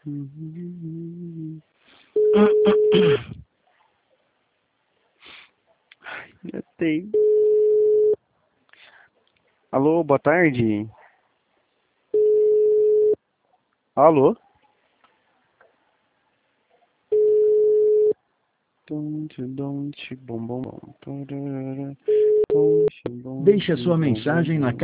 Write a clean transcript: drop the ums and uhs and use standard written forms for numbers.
Eu tenho. Alô, boa tarde. Alô? Bom, bom, bom. Deixe a sua mensagem na